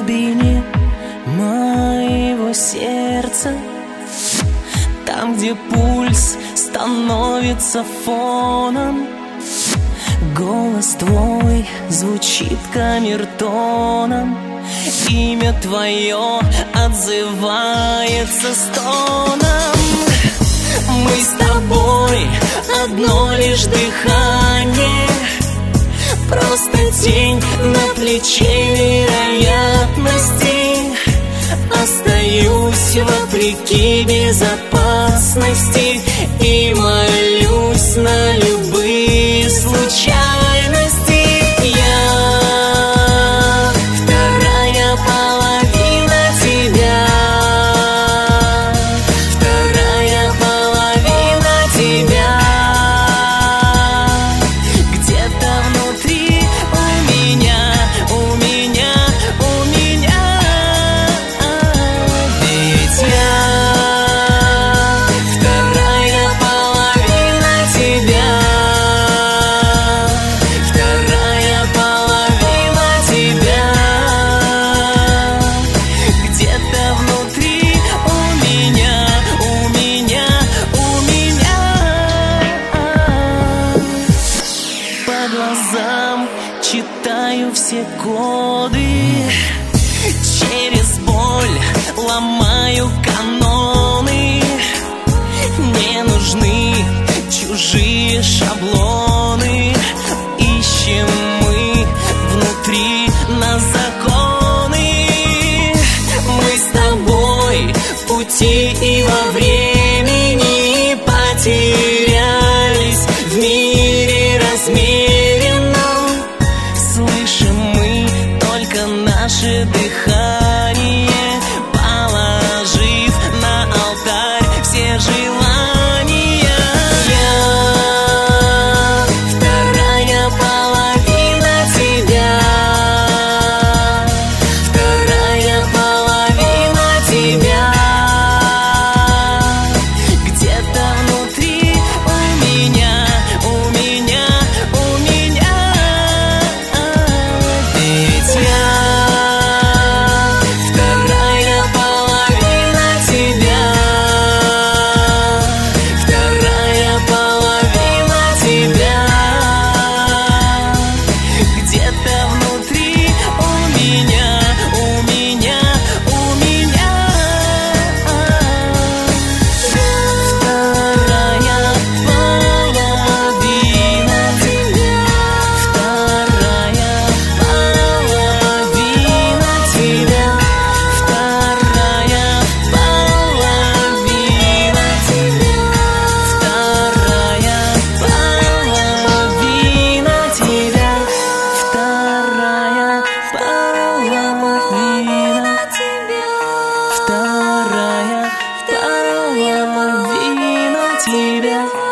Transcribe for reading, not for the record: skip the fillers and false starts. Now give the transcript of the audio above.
глубине моего сердца, там, где пульс становится фоном, голос твой звучит камертоном, имя твое отзывается стоном. Мы с тобой одно лишь дыхание, просто тень на плече вероятности. Остаюсь вопреки безопасности и молюсь на любые случайности. Я вторая половина тебя, вторая половина тебя. Где-то внутри у меня. Ведь я вторая половина тебя, вторая половина тебя. Где-то внутри у меня. По глазам читаю все коды, через боль ломаю каноны. Не нужны чужие шаблоны, ищем мы внутри нас законы. Мы с тобой в пути и во времени потерялись в мире размеренном. Слышим мы только наше дыхание, положив на алтарь все желания. Я вторая половина тебя, вторая половина тебя. Где-то внутри у меня. Ведь я вторая половина тебя, вторая половина тебя. Где-то внутри у меня. Вторая половина тебя, вторая половина тебя, вторая половина тебя, вторая половина тебя, вторая половина тебя, вторая половина тебя.